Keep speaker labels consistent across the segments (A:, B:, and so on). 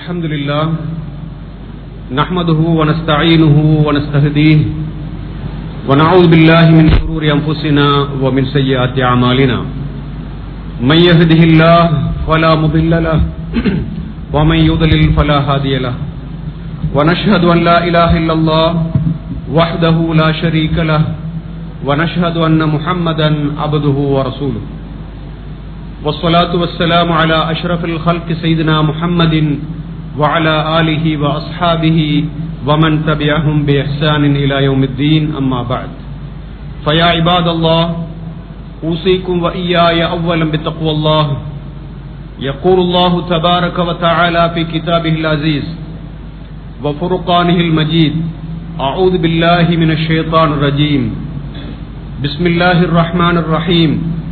A: الحمد لله نحمده ونستعينه ونستهديه ونعوذ بالله من شرور أنفسنا ومن سيئات أعمالنا من يهده الله فلا مضل له ومن يضلل فلا هادي له ونشهد أن لا إله إلا الله وحده لا شريك له ونشهد أن محمدا عبده ورسوله والصلاة والسلام على أشرف الخلق سيدنا محمد وعلى آله وأصحابه ومن تبعهم بإحسان إلى يوم الدين أما بعد فيا عباد الله أوصيكم وإياي أولا بتقوى الله يقول الله تبارك وتعالى في كتابه العزيز وفرقانه المجيد أعوذ بالله من الشيطان الرجيم بسم الله الرحمن الرحيم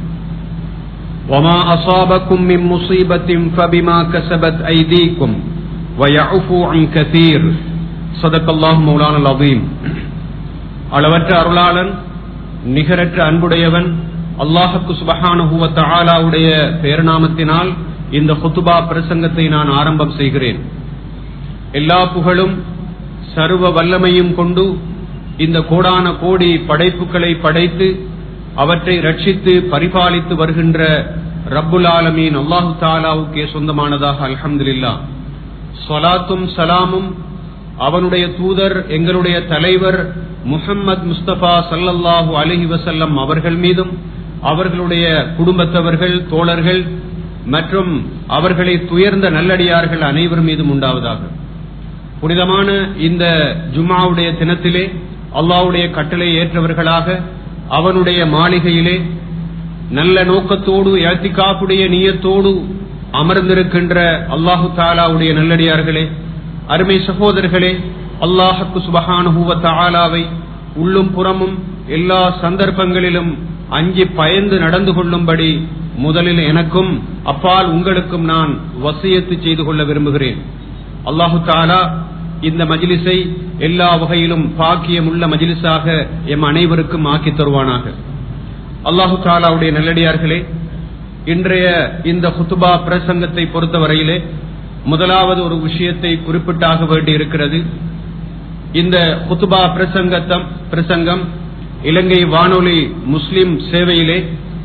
A: وما أصابكم من مصيبة فبما كسبت أيديكم ويعفو عن كثير صدق الله مولانا العظيم. அளவற்ற அருளாளன் நிகரற்ற அன்புடையவன் அல்லாஹ்வுக்கு சுப்ஹானஹு வ தஆலாவுடைய பெயர்நாமத்தினால் இந்த குத்பா பிரசங்கத்தை நான் ஆரம்பம் செய்கிறேன். எல்லா புகழும் சர்வ வல்லமையும் கொண்டு இந்த கோடான கோடி படைப்புகளை படைத்து அவற்றை ரட்சித்து பரிபாலித்து வருகின்ற ரப்புல் ஆலமீன் அல்லாஹு தஆலாவுக்கே சொந்தமானதாக அல்ஹம்துலில்லாஹ். ஸலாத்தும் சலாமும் அவனுடைய தூதர் எங்களுடைய தலைவர் முஹம்மது முஸ்தபா ஸல்லல்லாஹு அலைஹி வஸல்லம் அவர்கள் மீதும் அவர்களுடைய குடும்பத்தவர்கள் தோழர்கள் மற்றும் அவர்களை துயர்ந்த நல்லடியார்கள் அனைவர் மீதும் உண்டாவதாக. புனிதமான இந்த ஜும்ஆவுடைய தினத்திலே அல்லாஹ்வுடைய கட்டளை ஏற்றவர்களாக அவனுடைய மாளிகையிலே நல்ல நோக்கத்தோடு இஅ்திகாஃபுடைய நியத்தோடு அமர்ந்திருக்கின்ற அல்லாஹு தஆலாவுடைய நல்லடியார்களே, அருமை சகோதரர்களே, அல்லாஹ்வுக்கு சுப்ஹானஹு வ தஆலாவை உள்ளும் புறமும் எல்லா சந்தர்ப்பங்களிலும் அஞ்சி பயந்து நடந்து கொள்ளும்படி முதலில் எனக்கும் அப்பால் உங்களுக்கும் நான் வசியத்து செய்து கொள்ள விரும்புகிறேன். அல்லாஹு தஆலா இந்த மஜ்லிஸை எல்லா வகையிலும் பாக்கியமுள்ள மஜ்லிஸாக எம் அனைவருக்கும் ஆக்கி தருவானாக. அல்லாஹு தஆலாவுடைய நல்லடியார்களே, இன்றைய இந்த குத்பா பிரசங்கத்தை பொறுத்தவரையிலே முதலாவது ஒரு விஷயத்தை குறிப்பிட்டாக வேண்டி இருக்கிறது. இந்த குத்பா பிரசங்கம் இலங்கை வானொலி முஸ்லிம் சேவையிலே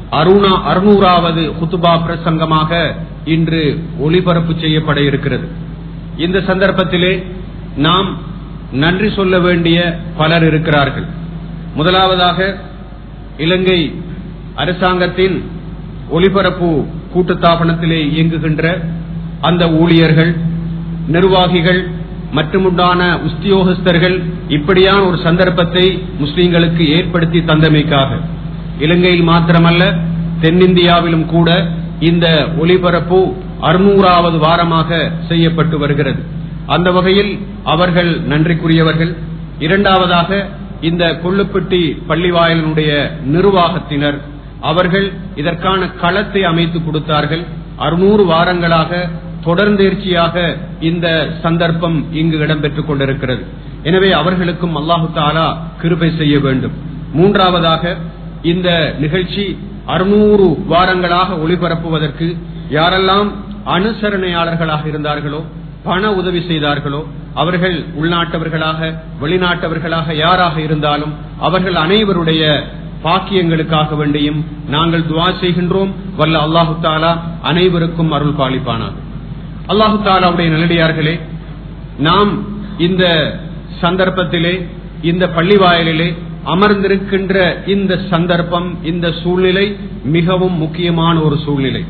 A: 600வது குத்பா பிரசங்கமாக இன்று ஒளிபரப்பு செய்யப்பட இருக்கிறது. இந்த சந்தர்ப்பத்திலே நாம் நன்றி சொல்ல வேண்டிய பலர் இருக்கிறார்கள். முதலாவதாக இலங்கை அரசாங்கத்தின் ஒலிபரப்பு கூட்டுத்தாபனத்திலே இயங்குகின்ற அந்த ஊழியர்கள், நிர்வாகிகள் மற்றுமுண்டான உத்தியோகஸ்தர்கள் இப்படியான ஒரு சந்தர்ப்பத்தை முஸ்லிம்களுக்கு ஏற்படுத்தி தந்தமைக்காக இலங்கையில் மாத்திரமல்ல தென்னிந்தியாவிலும் கூட இந்த ஒலிபரப்பு 600வது வாரமாக செய்யப்பட்டு வருகிறது. அந்த வகையில் அவர்கள் நன்றிக்குரியவர்கள். இரண்டாவதாக இந்த கொள்ளுப்பட்டி பள்ளிவாயலினுடைய நிர்வாகத்தினர், அவர்கள் இதற்கான களத்தை அமைத்து கொடுத்தார்கள். 600 வாரங்களாக தொடர்ந்தேர்ச்சியாக இந்த சந்தர்ப்பம் இங்கு இடம்பெற்றுக் கொண்டிருக்கிறது. எனவே அவர்களுக்கும் அல்லாஹு தஆலா கிருபை செய்ய வேண்டும். மூன்றாவதாக இந்த நிகழ்ச்சி 600 வாரங்களாக ஒளிபரப்புவதற்கு யாரெல்லாம் அனுசரணையாளர்களாக இருந்தார்களோ, பண உதவி செய்தார்களோ, அவர்கள் உள்நாட்டவர்களாக வெளிநாட்டவர்களாக யாராக இருந்தாலும் அவர்கள் அனைவருடைய பாக்கியங்களுக்காக வேண்டியும் நாங்கள் துஆ செய்கின்றோம். வல்ல அல்லாஹு தஆலா அனைவருக்கும் அருள் பாலிப்பானாக. அல்லாஹு தஆலாவுடைய நல்லடியார்களே, நாம் இந்த சந்தர்ப்பத்திலே இந்த பள்ளிவாயலிலே அமர்ந்திருக்கின்ற இந்த சந்தர்ப்பம், இந்த சூழ்நிலை மிகவும் முக்கியமான ஒரு சூழ்நிலை.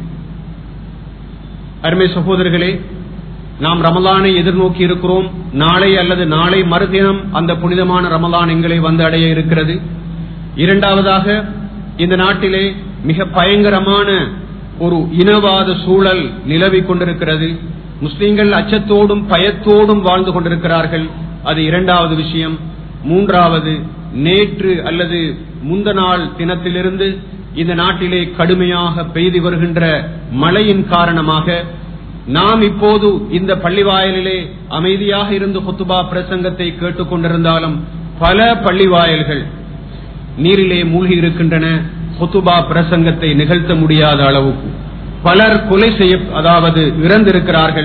A: அருமை சகோதரர்களே, நாம் ரமலானை எதிர்நோக்கி இருக்கிறோம். நாளை அல்லது நாளை மறுதினம் அந்த புனிதமான ரமலான் எங்களை வந்து அடைய இருக்கிறது. இரண்டாவதாக இந்த நாட்டிலே மிக பயங்கரமான ஒரு இனவாத சூழல் நிலவிக் கொண்டிருக்கிறது. முஸ்லிம்கள் அச்சத்தோடும் பயத்தோடும் வாழ்ந்து கொண்டிருக்கிறார்கள். அது இரண்டாவது விஷயம். மூன்றாவது, நேற்று அல்லது முந்த நாள் தினத்திலிருந்து இந்த நாட்டிலே கடுமையாக பெய்து வருகின்ற மழையின் காரணமாக நாம் இப்போது இந்த பள்ளிவாயலிலே அமைதியாக இருந்து குத்பா பிரசங்கத்தை கேட்டுக் கொண்டிருந்தாலும் பல பள்ளிவாயல்கள் நீரிலே மூழ்கி இருக்கின்றன. குத்பா பிரசங்கத்தை நிகழ்த்த முடியாத அளவுக்கு பலர் கொலை செய்ய இறந்திருக்கிறார்கள்.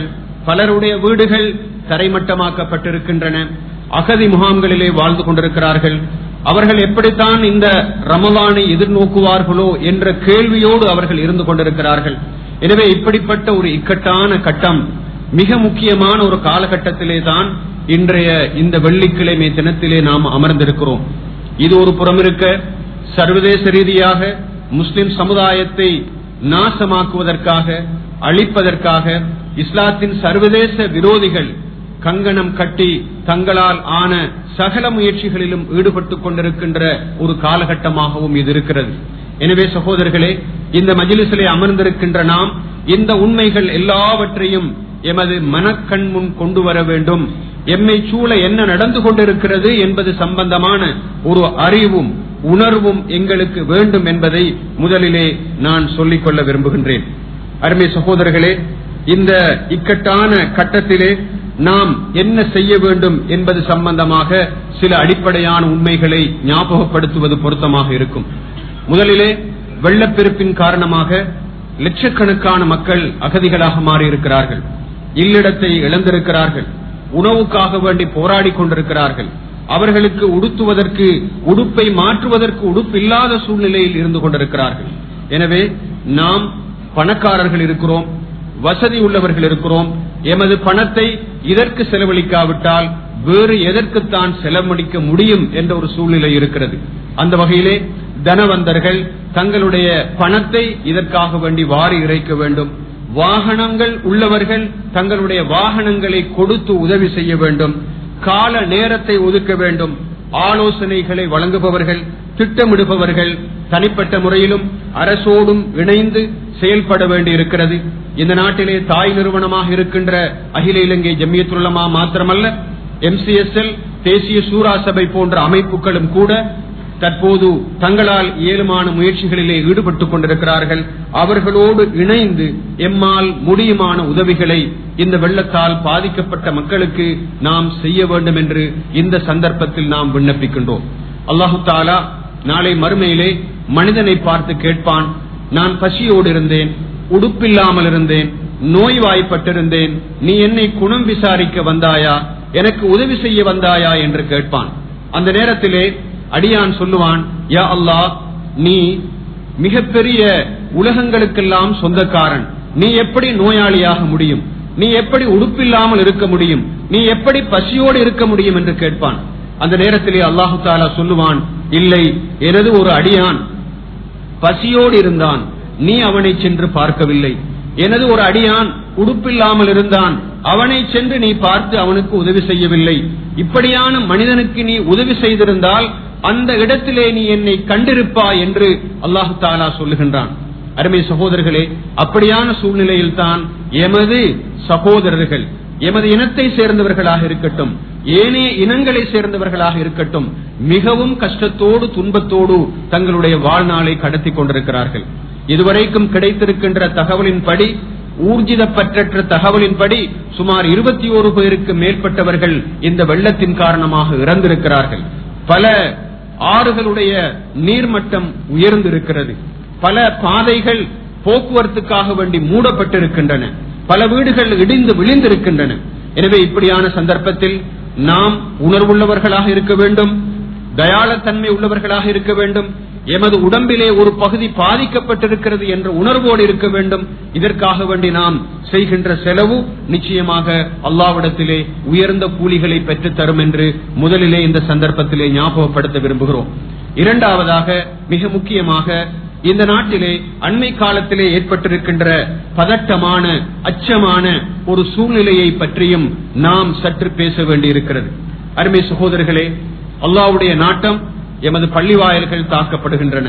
A: பலருடைய வீடுகள் தரைமட்டமாக்கப்பட்டிருக்கின்றன. அகதி முகாம்களிலே வாழ்ந்து கொண்டிருக்கிறார்கள். அவர்கள் எப்படித்தான் இந்த ரமலானை எதிர்நோக்குவார்களோ என்ற கேள்வியோடு அவர்கள் இருந்து கொண்டிருக்கிறார்கள். எனவே இப்படிப்பட்ட ஒரு இக்கட்டான கட்டம், மிக முக்கியமான ஒரு காலகட்டத்திலே தான் இன்றைய இந்த வெள்ளிக்கிழமை தினத்திலே நாம் அமர்ந்திருக்கிறோம். இது ஒரு புறம் இருக்க, சர்வதேச ரீதியாக முஸ்லிம் சமுதாயத்தை நாசமாக்குவதற்காக, அழிப்பதற்காக இஸ்லாத்தின் சர்வதேச விரோதிகள் கங்கணம் கட்டி தங்களால் ஆன சகல முயற்சிகளிலும் ஈடுபட்டுக் கொண்டிருக்கின்ற ஒரு காலகட்டமாகவும் இது இருக்கிறது. எனவே சகோதரர்களே, இந்த மஜ்லிஸிலே அமர்ந்திருக்கின்ற நாம் இந்த உண்மைகள் எல்லாவற்றையும் எமது மனக்கண் முன் கொண்டு வர வேண்டும். எம்மை சூழ என்ன நடந்து கொண்டிருக்கிறது என்பது சம்பந்தமான ஒரு அறிவும் உணர்வும் எங்களுக்கு வேண்டும் என்பதை முதலிலே நான் சொல்லிக்கொள்ள விரும்புகின்றேன். அருமை சகோதரர்களே, இந்த இக்கட்டான கட்டத்திலே நாம் என்ன செய்ய வேண்டும் என்பது சம்பந்தமாக சில அடிப்படையான உண்மைகளை ஞாபகப்படுத்துவது பொருத்தமாக இருக்கும். முதலிலே, வெள்ளப்பெருப்பின் காரணமாக லட்சக்கணக்கான மக்கள் அகதிகளாக மாறியிருக்கிறார்கள். இல்லிடத்தை இழந்திருக்கிறார்கள். உணவுக்காக வேண்டி போராடி கொண்டிருக்கிறார்கள். அவர்களுக்கு உடுத்துவதற்கு உடுப்பை மாற்றுவதற்கு உடுப்பில்லாத சூழ்நிலையில் இருந்து கொண்டிருக்கிறார்கள். எனவே நாம் பணக்காரர்கள் இருக்கிறோம், வசதி உள்ளவர்கள் இருக்கிறோம். எமது பணத்தை இதற்கு செலவழிக்காவிட்டால் வேறு எதற்குத்தான் செலவழிக்க முடியும் என்ற ஒரு சூழ்நிலை இருக்கிறது. அந்த வகையிலே தனவந்தர்கள் தங்களுடைய பணத்தை இதற்காக வேண்டி வாரி இறைக்க வேண்டும். வாகனங்கள் உள்ளவர்கள் தங்களுடைய வாகனங்களை கொடுத்து உதவி செய்ய வேண்டும். கால நேரத்தை ஒதுக்க வேண்டும். ஆலோசனைகளை வழங்குபவர்கள், திட்டமிடுபவர்கள் தனிப்பட்ட முறையிலும் அரசோடும் இணைந்து செயல்பட வேண்டி இருக்கிறது. இந்த நாட்டிலே தாய் நிறுவனமாக இருக்கின்ற அகில இலங்கை ஜம்மியத்துல் உலமா மாத்திரமல்ல, MCSL, தேசிய சூரா சபை போன்ற அமைப்புகளும் கூட தற்போது தங்களால் இயலுமான முயற்சிகளிலே ஈடுபட்டுக் கொண்டிருக்கிறார்கள். அவர்களோடு இணைந்து எம்மால் முடியுமான உதவிகளை இந்த வெள்ளத்தால் பாதிக்கப்பட்ட மக்களுக்கு நாம் செய்ய வேண்டும் என்று இந்த சந்தர்ப்பத்தில் நாம் விண்ணப்பிக்கின்றோம். அல்லாஹு தாலா நாளை மறுமையிலே மனிதனை பார்த்து கேட்பான், நான் பசியோடு இருந்தேன், உடுப்பில்லாமல் இருந்தேன், நோய்வாய்ப்பட்டிருந்தேன், நீ என்னை குணம் விசாரிக்க வந்தாயா, எனக்கு உதவி செய்ய வந்தாயா என்று கேட்பான். அந்த நேரத்திலே அடியான் சொல்லுவான், யா அல்லாஹ், நீ மிகப்பெரிய உலகங்களுக்கெல்லாம் சொந்தக்காரன், நீ எப்படி நோயாளியாக முடியும், நீ எப்படி உடுப்பில்லாமல் இருக்க முடியும், நீ எப்படி பசியோடு இருக்க முடியும் என்று கேட்பான். அந்த நேரத்திலே அல்லாஹு தாலா சொல்லுவான், இல்லை, எனது ஒரு அடியான் பசியோடு இருந்தான், நீ அவனை சென்று பார்க்கவில்லை. எனது ஒரு அடியான் உடுப்பில்லாமல் இருந்தான், அவனை சென்று நீ பார்த்து அவனுக்கு உதவி செய்யவில்லை. இப்படியான மனிதனுக்கு நீ உதவி செய்திருந்தால் அந்த இடத்திலே நீ என்னை கண்டிருப்பாய் என்று அல்லாஹு தாலா சொல்லுகின்றான். அருமை சகோதரர்களே, அப்படியான சூழ்நிலையில் தான் எமது சகோதரர்கள், எமது இனத்தை சேர்ந்தவர்களாக இருக்கட்டும், ஏனைய இனங்களை சேர்ந்தவர்களாக இருக்கட்டும், மிகவும் கஷ்டத்தோடு துன்பத்தோடு தங்களுடைய வாழ்நாளை கடத்தி கொண்டிருக்கிறார்கள். இதுவரைக்கும் கிடைத்திருக்கின்ற தகவலின்படி, ஊர்ஜிதப்பற்ற தகவலின்படி சுமார் 21 பேருக்கு மேற்பட்டவர்கள் இந்த வெள்ளத்தின் காரணமாக இறந்திருக்கிறார்கள். பல ஆறுகளுடைய நீர்மட்டம் உயர்ந்திருக்கிறது. பல பாதைகள் போக்குவரத்துக்காக வேண்டி மூடப்பட்டிருக்கின்றன. பல வீடுகள் இடிந்து விழுந்திருக்கின்றன. எனவே இப்படியான சந்தர்ப்பத்தில் நாம் உணர்வுள்ளவர்களாக இருக்க வேண்டும், தயாளத்தன்மை உள்ளவர்களாக இருக்க வேண்டும். எமது உடம்பிலே ஒரு பகுதி பாதிக்கப்பட்டிருக்கிறது என்ற உணர்வோடு இருக்க வேண்டும். இதற்காக வேண்டி நாம் செய்கின்ற செலவு நிச்சயமாக அல்லாஹ்விடத்திலே உயர்ந்த கூலிகளை பெற்றுத் தரும் என்று முதலிலே இந்த சந்தர்ப்பத்திலே ஞாபகப்படுத்த விரும்புகிறோம். இரண்டாவதாக, மிக முக்கியமாக, இந்த நாட்டிலே அண்மை காலத்திலே ஏற்பட்டிருக்கின்ற பதட்டமான, அச்சமான ஒரு சூழ்நிலையை பற்றியும் நாம் சற்று பேச வேண்டியிருக்கிறது. அருமை சகோதரர்களே, அல்லாஹ்வுடைய நாட்டம், எமது பள்ளிவாயல்கள் தாக்கப்படுகின்றன,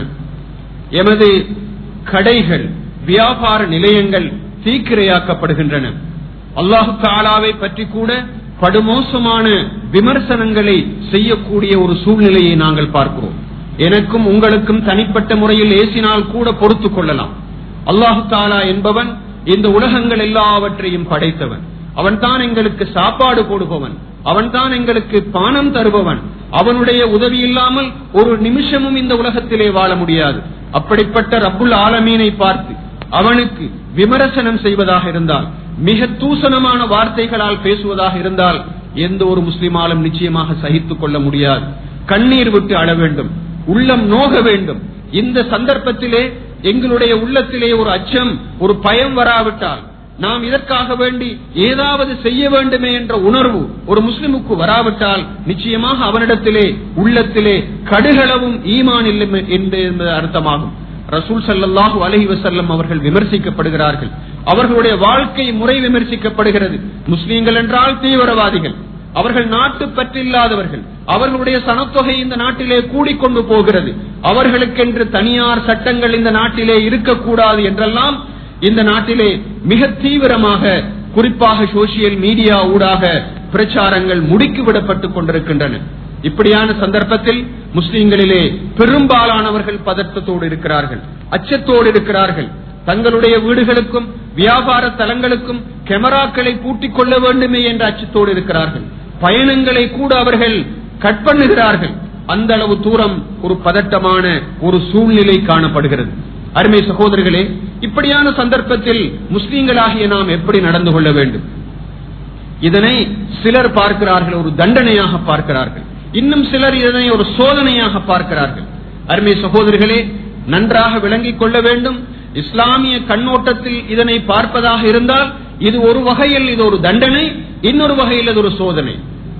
A: எமது கடைகள், வியாபார நிலையங்கள் தீக்கிரையாக்கப்படுகின்றன. அல்லாஹு தஆலாவை பற்றி கூட படுமோசமான விமர்சனங்களை செய்யக்கூடிய ஒரு சூழ்நிலையை நாங்கள் பார்க்கிறோம். எனக்கும் உங்களுக்கும் தனிப்பட்ட முறையில் ஏசினால் கூட பொறுத்துக் கொள்ளலாம். அல்லாஹு தஆலா என்பவன் இந்த உலகங்கள் எல்லாவற்றையும் படைத்தவன். அவன் தான் எங்களுக்கு சாப்பாடு போடுபவன், அவன் தான் எங்களுக்கு பானம் தருபவன். அவனுடைய உதவி இல்லாமல் ஒரு நிமிஷமும் இந்த உலகத்திலே வாழ முடியாது. அப்படிப்பட்ட ரப்புல் ஆலமீனை பார்த்து அவனுக்கு விமர்சனம் செய்வதாக இருந்தால், மிக தூசணமான வார்த்தைகளால் பேசுவதாக இருந்தால் எந்த ஒரு முஸ்லிமாலும் நிச்சயமாக சகித்துக் கொள்ள முடியாது. கண்ணீர் விட்டு அழ வேண்டும், உள்ளம் நோக வேண்டும். இந்த சந்தர்ப்பத்திலே எங்களுடைய உள்ளத்திலே ஒரு அச்சம், ஒரு பயம் வராவிட்டால், நாம் இதற்காக வேண்டி ஏதாவது செய்ய வேண்டுமே என்ற உணர்வு ஒரு முஸ்லிமுக்கு வராவிட்டால் நிச்சயமாக அவனிடத்திலே உள்ளத்திலே கடுகளவும் ஈமான் இல்லை என்பது அர்த்தமாகும். ரசூல் ஸல்லல்லாஹு அலைஹி வஸல்லம் அவர்கள் விமர்சிக்கப்படுகிறார்கள். அவர்களுடைய வாழ்க்கை முறை விமர்சிக்கப்படுகிறது. முஸ்லிம்கள் என்றால் தீவிரவாதிகள், அவர்கள் நாட்டு பற்றில்லாதவர்கள், அவர்களுடைய சனத்தொகை இந்த நாட்டிலே கூடிக்கொண்டு போகிறது, அவர்களுக்கென்று தனியார் சட்டங்கள் இந்த நாட்டிலே இருக்கக்கூடாது என்றெல்லாம் இந்த நாட்டிலே மிக தீவிரமாக, குறிப்பாக சோசியல் மீடியா ஊடாக பிரச்சாரங்கள் முடுக்கிவிடப்பட்டுக் கொண்டிருக்கின்றன. இப்படியான சந்தர்ப்பத்தில் முஸ்லிம்களிலே பெரும்பாலானவர்கள் பதற்றத்தோடு இருக்கிறார்கள், அச்சத்தோடு இருக்கிறார்கள். தங்களுடைய வீடுகளுக்கும் வியாபார தலங்களுக்கும் கேமராக்களை பூட்டிக் கொள்ள வேண்டுமே என்ற அச்சத்தோடு இருக்கிறார்கள். பயணங்களை கூட அவர்கள் கட் பண்ணுகிறார்கள். அந்த அளவு தூரம் ஒரு பதட்டமான ஒரு சூழ்நிலை காணப்படுகிறது. அருமை சகோதரர்களே, இப்படியான சந்தர்ப்பத்தில் முஸ்லிம்களாகிய நாம் எப்படி நடந்து கொள்ள வேண்டும்? இதனை சிலர் பார்க்கிறார்கள் ஒரு தண்டனையாக பார்க்கிறார்கள், இன்னும் சிலர் இதனை ஒரு சோதனையாக பார்க்கிறார்கள். அருமை சகோதரர்களே, நன்றாக விளங்கிக் கொள்ள வேண்டும். இஸ்லாமிய கண்ணோட்டத்தில் இதனை பார்ப்பதாக இருந்தால் இது ஒரு வகையில் இது ஒரு தண்டனை, இன்னொரு வகையில் இது ஒரு சோதனை.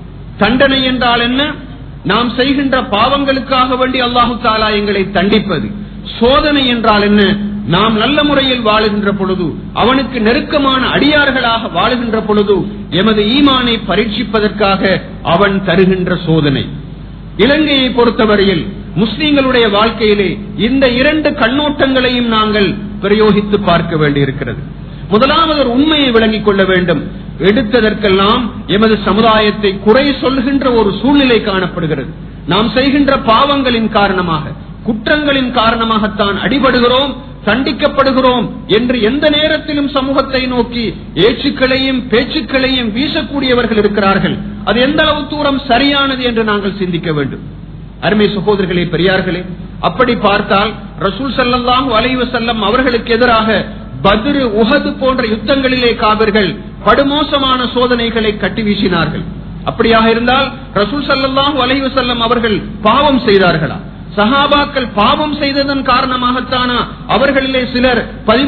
A: தண்டனை என்றால் என்ன? நாம் செய்கின்ற பாவங்களுக்காக வேண்டி அல்லாஹு தஆலா எங்களை தண்டிப்பது. சோதனை என்றால் என்ன? நாம் நல்ல முறையில் வாழுகின்ற பொழுது, அவனுக்கு நெருக்கமான அடியார்களாக வாழுகின்ற பொழுது எமது ஈமானை பரீட்சிப்பதற்காக அவன் தருகின்ற சோதனை. இலங்கையை பொறுத்தவரையில் முஸ்லிம்களுடைய வாழ்க்கையிலே இந்த இரண்டு கண்ணோட்டங்களையும் நாங்கள் பிரயோகித்து பார்க்க வேண்டியிருக்கிறது. முதலாவது ஒரு உண்மையை விளங்கிக் கொள்ள வேண்டும். எடுத்ததற்கெல்லாம் எமது சமுதாயத்தை குறை சொல்கின்ற ஒரு சூழ்நிலை காணப்படுகிறது. நாம் செய்கின்ற பாவங்களின் காரணமாக, குற்றங்களின் காரணமாகத்தான் அடிபடுகிறோம், தண்டிக்கப்படுகிறோம் என்று எந்த நேரத்திலும் சமூகத்தை நோக்கி ஏச்சுக்களையும் பேச்சுக்களையும் வீசக்கூடியவர்கள் இருக்கிறார்கள். அது எந்த அளவு தூரம் சரியானது என்று நாங்கள் சிந்திக்க வேண்டும். அருமை சகோதரர்களே, பெரியார்களே, அப்படி பார்த்தால் ரசூல் ஸல்லல்லாஹு அலைஹி வஸல்லம் அவர்களுக்கு எதிராக பத்ர், உஹது போன்ற யுத்தங்களிலே காபிர்கள் படுமோசமான சோதனைகளை கட்டி வீசினார்கள். அப்படியாக இருந்தால் ரசூல் ஸல்லல்லாஹு அலைஹி வஸல்லம் அவர்கள் பாவம் செய்தார்களா? சஹாபாக்கள் பாவம் செய்ததன் காரணமாகத்தானா அவர்களிலே சிலர்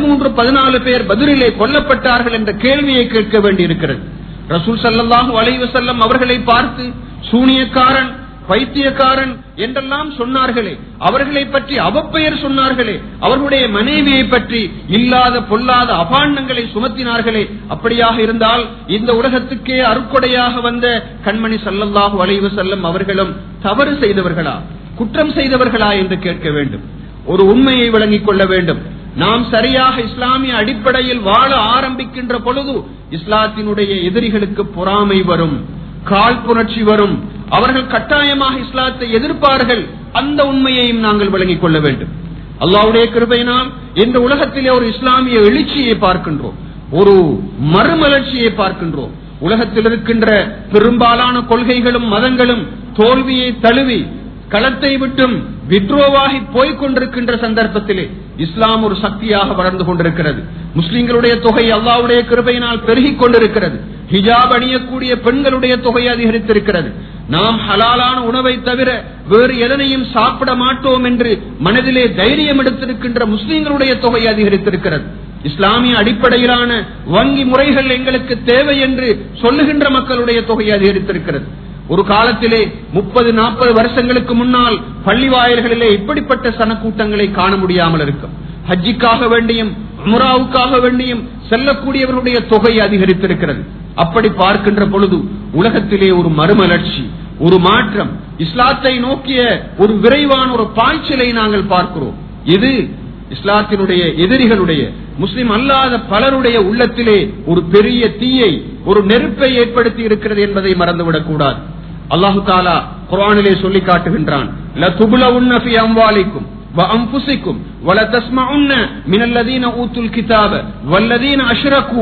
A: 13-14 பேர் பத்ரிலே கொல்லப்பட்டார்கள் என்ற கேள்வியை கேட்க வேண்டியிருக்கிறது. ரசூல் ஸல்லல்லாஹு அலைஹி வஸல்லம் அவர்களை பார்த்து சூனியக்காரன், பைத்தியக்காரன் என்றெல்லாம் சொன்னார்களே, அவர்களை பற்றி அவப்பெயர் சொன்னார்களே, அவர்களுடைய மனைவியை பற்றி இல்லாத பொல்லாத அபாண்டங்களை சுமத்தினார்களே, அப்படியாக இருந்தால் இந்த உலகத்துக்கே அருக்கொடையாக வந்த கண்மணி ஸல்லல்லாஹு அலைஹி வஸல்லம் அவர்களும் தவறு செய்தவர்களா, குற்றம் செய்தவர்களா என்று கேட்க வேண்டும். ஒரு உண்மையை விளங்கிக் கொள்ள வேண்டும். நாம் சரியாக இஸ்லாமிய அடிப்படையில் வாழ ஆரம்பிக்கின்ற பொழுது இஸ்லாத்தினுடைய எதிரிகளுக்கு பொறாமை வரும், காழ்ப்புணர்ச்சி வரும். அவர்கள் கட்டாயமாக இஸ்லாத்தை எதிர்ப்பார்கள். அந்த உண்மையையும் நாங்கள் விளங்கிக் கொள்ள வேண்டும். அல்லாஹ்வுடைய கிருபையினால் இந்த உலகத்திலே ஒரு இஸ்லாமிய எழுச்சியை பார்க்கின்றோம், ஒரு மறுமலர்ச்சியை பார்க்கின்றோம். உலகத்தில் இருக்கின்ற பெரும்பாலான கொள்கைகளும் மதங்களும் தோல்வியை தழுவி களத்தை விட்டும் வித்ரோவாகி போய்கொண்டிருக்கின்ற சந்தர்ப்பத்திலே இஸ்லாம் ஒரு சக்தியாக வளர்ந்து கொண்டிருக்கிறது. முஸ்லிம்களுடைய தொகை அல்லாஹ்வுடைய கிருபையினால் பெருகிக் கொண்டிருக்கிறது. ஹிஜாப் அணியக்கூடிய பெண்களுடைய தொகை அதிகரித்திருக்கிறது. நாம் ஹலாலான உணவை தவிர வேறு எதனையும் சாப்பிட மாட்டோம் என்று மனதிலே தைரியம் எடுத்திருக்கின்ற முஸ்லிம்களுடைய தொகை அதிகரித்திருக்கிறது. இஸ்லாமிய அடிப்படையிலான வங்கி முறைகள் எங்களுக்கு தேவை என்று சொல்லுகின்ற மக்களுடைய தொகை அதிகரித்திருக்கிறது. ஒரு காலத்திலே 30-40 வருஷங்களுக்கு முன்னால் பள்ளி வாயில்களிலே இப்படிப்பட்ட சனக்கூட்டங்களை காண முடியாமல் இருக்கும். ஹஜ்ஜிக்காக வேண்டியும் உம்ராவுக்காக வேண்டியும் செல்லக்கூடியவர்களுடைய தொகை அதிகரித்திருக்கிறது. அப்படி பார்க்கின்ற பொழுது உலகத்திலே ஒரு மறுமலர்ச்சி, ஒரு மாற்றம், இஸ்லாத்தை நோக்கிய ஒரு விரைவான ஒரு பாய்ச்சலை நாங்கள் பார்க்கிறோம். இது இஸ்லாத்தினுடைய எதிரிகளுடைய, முஸ்லிம் அல்லாத பலருடைய உள்ளத்திலே ஒரு பெரிய தீயை, ஒரு நெருப்பை ஏற்படுத்தி இருக்கிறது என்பதை மறந்துவிடக் கூடாது. அல்லாஹு தஆலா குர்ஆனிலே சொல்லி காட்டுகின்றான், லதுப்லவுன்ன ஃபீ அம்வாலிக்கும் வஅன்ஃபுஸிக்கும் வலதஸ்மஉன்ன மினல்லதீன ஊத்துல் கிதாப வல்லதீன அஷ்ரகு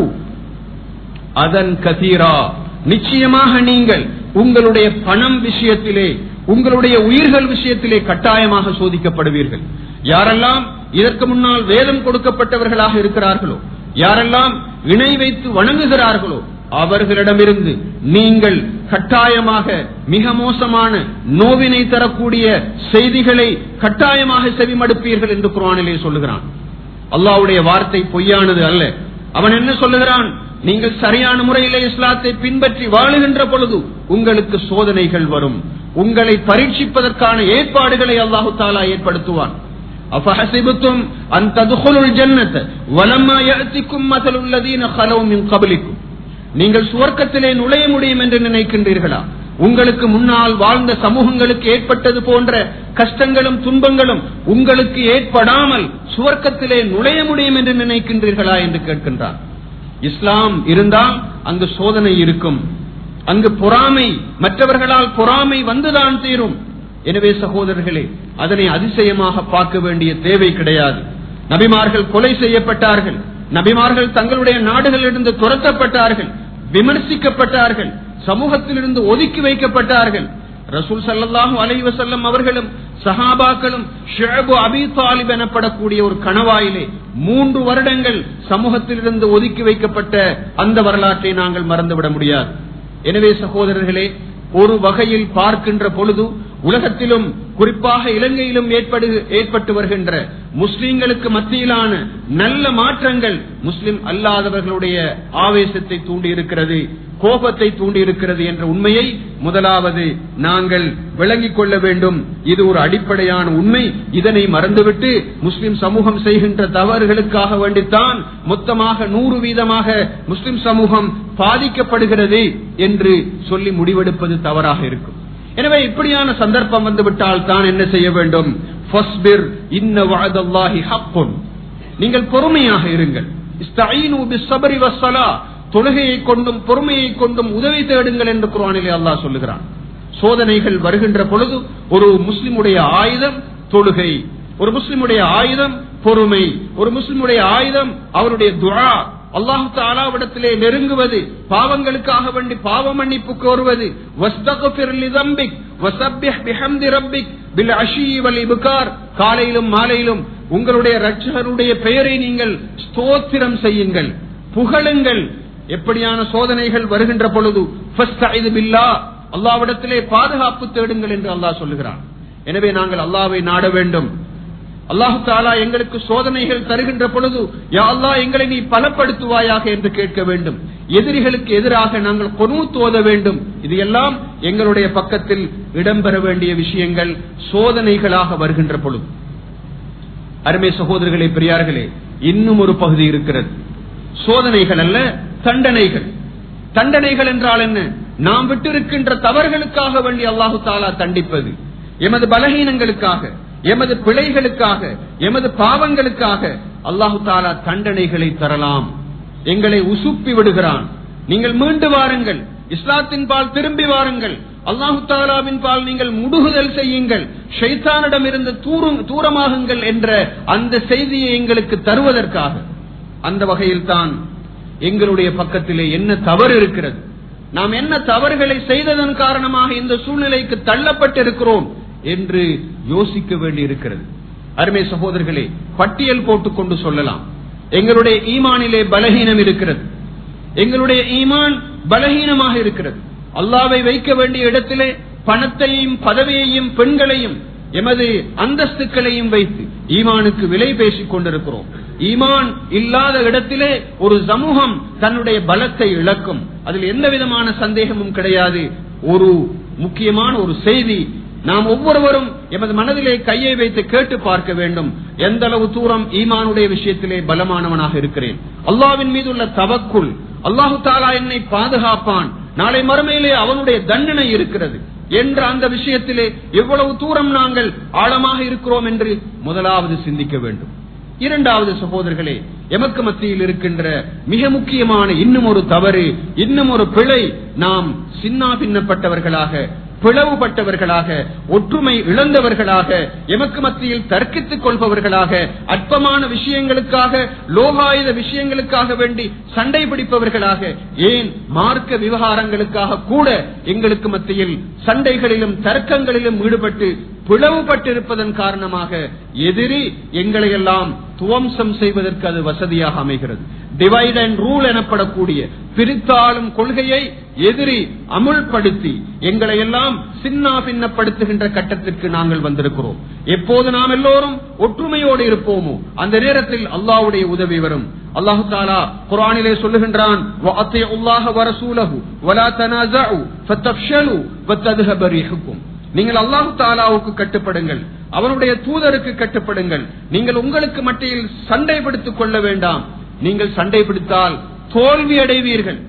A: அதன் கதீரா. நிச்சயமாக நீங்கள் உங்களுடைய பணம் விஷயத்திலே, உங்களுடைய உயிர்கள் விஷயத்திலே கட்டாயமாக சோதிக்கப்படுவீர்கள். யாரெல்லாம் இதற்கு முன்னால் வேதம் கொடுக்கப்பட்டவர்களாக இருக்கிறார்களோ, யாரெல்லாம் இணை வைத்து வணங்குகிறார்களோ அவர்களிடமிருந்து நீங்கள் கட்டாயமாக மிக மோசமான நோவினை தரக்கூடிய செய்திகளை கட்டாயமாக செவிமடுப்பீர்கள் என்று குர்ஆனிலே சொல்லுகிறான். அல்லாஹ்வுடைய வார்த்தை பொய்யானது அல்ல. அவன் என்ன சொல்லுகிறான்? நீங்கள் சரியான முறையிலே இஸ்லாத்தை பின்பற்றி வாழுகின்ற பொழுது உங்களுக்கு சோதனைகள் வரும். உங்களை பரீட்சிப்பதற்கான ஏற்பாடுகளை அல்லாஹு தஆலா ஏற்படுத்துவான். அஃபஹஸிபதும் அன் தத்குலுல் ஜன்னத வலம்மா யஅதிக்கும் மஸலுல் லதீன ഖலவு மின் क़ப்லிக்கும். நீங்கள் சுவர்க்கத்திலே நுழைய முடியும் என்று நினைக்கின்றீர்களா? உங்களுக்கு முன்னால் வாழ்ந்த சமூகங்களுக்கு ஏற்பட்டது போன்ற கஷ்டங்களும் துன்பங்களும் உங்களுக்கு ஏற்படாமல் சுவர்க்கத்திலே நுழைய முடியும் என்று நினைக்கின்றீர்களா என்று கேட்கின்றார். இஸ்லாம் இருந்தால் அங்கு சோதனை இருக்கும், அங்கு பொறாமை, மற்றவர்களால் பொறாமை வந்துதான் தீரும். எனவே சகோதரர்களே, அதனை அதிசயமாக பார்க்க வேண்டிய தேவை கிடையாது. நபிமார்கள் கொலை செய்யப்பட்டார்கள், நபிமார்கள் தங்களுடைய நாடுகளிலிருந்து துரத்தப்பட்டார்கள், விமர்சிக்கப்பட்டார்கள், சமூகத்திலிருந்து ஒதுக்கி வைக்கப்பட்டார்கள். ரசூல் ஸல்லல்லாஹு அலைஹி வஸல்லம் அவர்களும் சஹாபாக்களும் ஷுஅபு அபீ தாலிப் எனப்படக்கூடிய ஒரு கணவாயிலே 3 வருடங்கள் சமூகத்திலிருந்து ஒதுக்கி வைக்கப்பட்ட அந்த வரலாற்றை நாங்கள் மறந்துவிட முடியாது. எனவே சகோதரர்களே, ஒரு வகையில் பார்க்கின்ற பொழுது உலகத்திலும் குறிப்பாக இலங்கையிலும் ஏற்பட்டு வருகின்ற முஸ்லிம்களுக்கு மத்தியிலான நல்ல மாற்றங்கள் முஸ்லிம் அல்லாதவர்களுடைய ஆவேசத்தை தூண்டி இருக்கிறது, கோபத்தை தூண்டி இருக்கிறது என்ற உண்மையை முதலாவது நாங்கள் விளங்கிக் கொள்ள வேண்டும். இது ஒரு அடிப்படையான உண்மை. இதனை மறந்துவிட்டு முஸ்லிம் சமூகம் செய்கின்ற தவறுகளுக்காக வேண்டித்தான் மொத்தமாக 100% முஸ்லிம் சமூகம் பாதிக்கப்படுகிறது என்று சொல்லி முடிவெடுப்பது தவறாக இருக்கும். எனவே இப்படியான சந்தர்ப்பம் வந்துவிட்டால் தான் என்ன செய்ய வேண்டும்? ஃபஸ்பிர் இன்ன வஅதல்லாஹி ஹக்குன். நீங்கள் பொறுமையாக இருங்கள். இஸ்தஈனு பிஸ்ஸப்ரி வஸ்ஸலா. தொழுகையை கொண்டும் பொறுமையை கொண்டும் உதவி தேடுங்கள் என்று குர்ஆனிலே அல்லாஹ் சொல்லுகிறான். சோதனைகள் வருகின்ற பொழுது ஒரு முஸ்லிமுடைய ஆயுதம் தொழுகை, ஒரு முஸ்லிமுடைய ஆயுதம் பொறுமை, ஒரு முஸ்லிமுடைய ஆயுதம் அவருடைய துஆ, அல்லாஹ் தஆலாவிடத்திலே நெருங்குவது, பாவங்களுக்காக வேண்டி பாவ மன்னிப்பு கோருவது, வஸ்தக்ஃபிர் லிதம்பிக் வஸப்பிஹ் பிஹம்தி ரப்பிக் பில் அஷீ வல் இப்கார். காலையிலும் மாலையிலும் உங்களுடைய இரட்சகருடைய பெயரை நீங்கள் ஸ்தோத்திரம் செய்யுங்கள், புகழுங்கள். எப்படியான சோதனைகள் வருகின்ற பொழுது ஃபஸ்தஈது பில்லாஹ், அல்லாஹ்விடத்திலே பாதுகாப்பு தேடுங்கள் என்று அல்லாஹ் சொல்லுகிறான். எனவே நாங்கள் அல்லாஹ்வை நாட வேண்டும். அல்லாஹ் தஆலா எங்களுக்கு சோதனைகள் தருகின்ற பொழுது யா அல்லாஹ் எங்களை நீ பலப்படுத்துவாயாக என்று கேட்க வேண்டும். எதிரிகளுக்கு எதிராக நாங்கள் குனூத் ஓத வேண்டும். இது எல்லாம் எங்களுடைய பக்கத்தில் இடம்பெற வேண்டிய விஷயங்கள் சோதனைகளாக வருகின்ற பொழுது. அருமை சகோதரர்களே, பெரியார்களே, இன்னும் ஒரு பகுதி இருக்கிறது. சோதனைகள் அல்ல, தண்டனைகள். தண்டனைகள் என்றால் என்ன? நாம் விட்டிருக்கின்ற தவறுகளுக்காக வேண்டி அல்லாஹு தஆலா தண்டிப்பது. எமது பலகீனங்களுக்காக, எமது பிழைகளுக்காக, எமது பாவங்களுக்காக அல்லாஹு தஆலா தண்டனைகளை தரலாம். எங்களை உசுப்பி விடுகிறான். நீங்கள் மீண்டு வாருங்கள், இஸ்லாத்தின் பால் திரும்பி வாருங்கள், அல்லாஹு தஆலாவின் பால் நீங்கள் முடுகுதல் செய்யுங்கள், ஷைத்தானிடம் இருந்து தூரமாகுங்கள் என்ற அந்த செய்தியை எங்களுக்கு தருவதற்காக. அந்த வகையில் தான் எங்களுடைய பக்கத்திலே என்ன தவறு இருக்கிறது, நாம் என்ன தவறுகளை செய்ததன் காரணமாக இந்த சூழ்நிலைக்கு தள்ளப்பட்டிருக்கிறோம் என்று யோசிக்க வேண்டி இருக்கிறது. அருமை சகோதரர்களே, பட்டியல் போட்டுக் கொண்டு சொல்லலாம். எங்களுடைய ஈமானிலே பலகீனம் இருக்கிறது. எங்களுடைய ஈமான் பலகீனமாக இருக்கிறது. அல்லாஹ்வை வைக்க வேண்டிய இடத்திலே பணத்தையும் பதவியையும் பெண்களையும் எமது அந்தஸ்துக்களையும் வைத்து ஈமானுக்கு விலை பேசிக் கொண்டிருக்கிறோம். ஈமான் இல்லாத இடத்திலே ஒரு சமூகம் தன்னுடைய பலத்தை இழக்கும். அதில் எந்த விதமான சந்தேகமும் கிடையாது. ஒரு முக்கியமான ஒரு செய்தி நாம் ஒவ்வொருவரும் எமது மனதிலே கையை வைத்து கேட்டு பார்க்க வேண்டும். எந்த அளவு தூரம் ஈமானுடைய விஷயத்திலே பலமானவனாக இருக்கிறேன், அல்லாஹ்வின் மீது உள்ள தவக்குல், அல்லாஹு தஆலா என்னை பாதுகாப்பான், நாளை மறுமையிலே அவனுடைய தண்டனை இருக்கிறது என்ற அந்த விஷயத்திலே எவ்வளவு தூரம் நாங்கள் ஆழமாக இருக்கிறோம் என்று முதலாவது சிந்திக்க வேண்டும். இரண்டாவது சகோதரர்களே, எமக்கு மத்தியில் இருக்கின்ற மிக முக்கியமான இன்னும் ஒரு தவறு, இன்னும் ஒரு பிழை, நாம் சின்னா பின்னப்பட்டவர்களாக, பிளவுபட்டவர்களாக, ஒற்றுமை இழந்தவர்களாக, எமக்கு மத்தியில் தர்க்கித்துக் கொள்பவர்களாக, அற்பமான விஷயங்களுக்காக, லோகாயுத விஷயங்களுக்காக வேண்டி சண்டை பிடிப்பவர்களாக, ஏன் மார்க்க விவகாரங்களுக்காக கூட எங்களுக்கு மத்தியில் சண்டைகளிலும் தர்க்கங்களிலும் ஈடுபட்டு பிளவுபட்டிருப்பதன் காரணமாக எதிரி எங்களை எல்லாம் துவம்சம் செய்வதற்கு அது வசதியாக அமைகிறது. டிவைட் அண்ட் ரூல் எனப்படக்கூடிய பிரித்தாளும் கொள்கையை எதிரி அமுல்படுத்தி எங்களை எல்லாம் சின்ன பின்னப்படுத்துகின்ற கட்டத்திற்கு நாங்கள் வந்திருக்கிறோம். எப்போது நாம் எல்லோரும் ஒற்றுமையோடு இருப்போமோ அந்த நேரத்தில் அல்லாஹ்வுடைய உதவி வரும். அல்லாஹ் தஆலா குர்ஆனிலே சொல்லுகின்றான், வஅத்தியுல்லாஹ வரசூலஹு வலா தனாஸஉ ஃபதஃப்ஷலு வதذهب ரீஹுக்கும். நீங்கள் அல்லாஹ் தஆலாவுக்கு கட்டுப்படுங்கள், அவனுடைய தூதருக்கு கட்டுப்படுங்கள். நீங்கள் உங்களுக்கு மத்தியில் சண்டை பிடித்துக் கொள்ள வேண்டாம். நீங்கள் சண்டை பிடித்தால் தோல்வி அடைவீர்கள்.